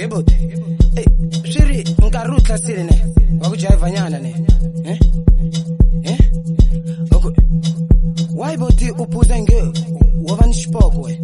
Yebo. Shiri nkarutla sile ne. Wakujiva nyana ne. Okay. Why boti upuza nge wabani shipoko we.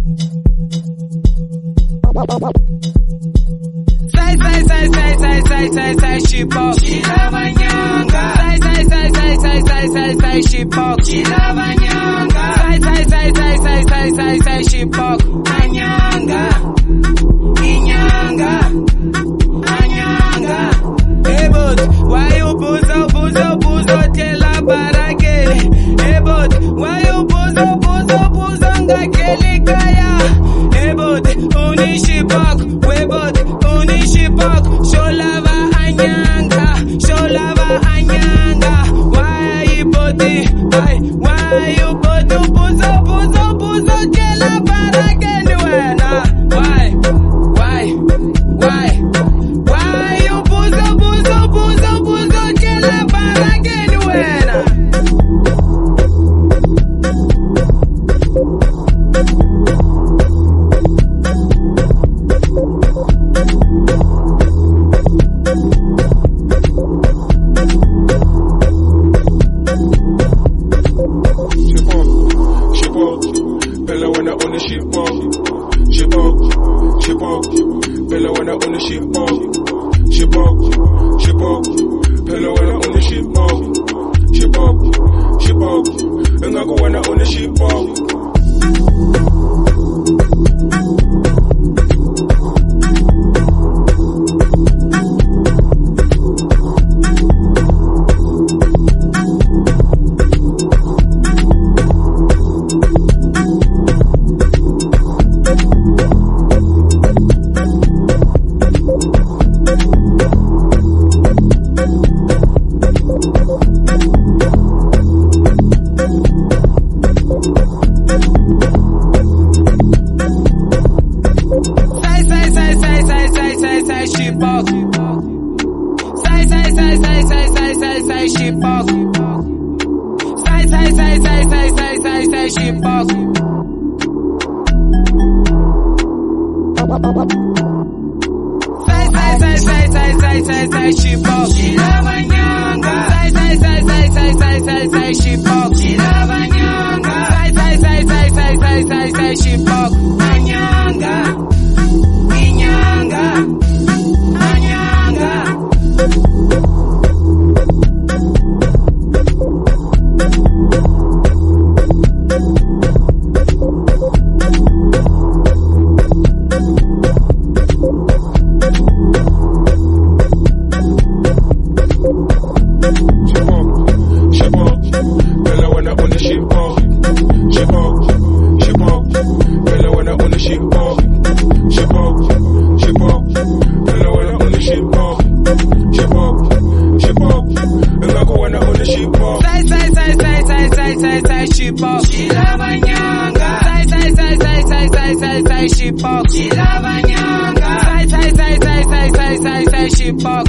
Sai shipoko. Chilava nyanga. Sai shipoko. Chilava nyanga. Sai shipoko. Anyanga. Inyanga. Anyanga. Hey bot, why you puzo tela barake? Hey bot, why you puzo ngakeli kaya? Hey bot, unishibok, we bot, unishibok. Sholava anyanga. Why you boti? Why you boti puzo tela barake niwena? Why you puzo tela barake niwena? Bella wanna own the shipok. Bella wanna own the shipok. Bella wanna own the shipok. And I go wanna own the shipok. Shipok.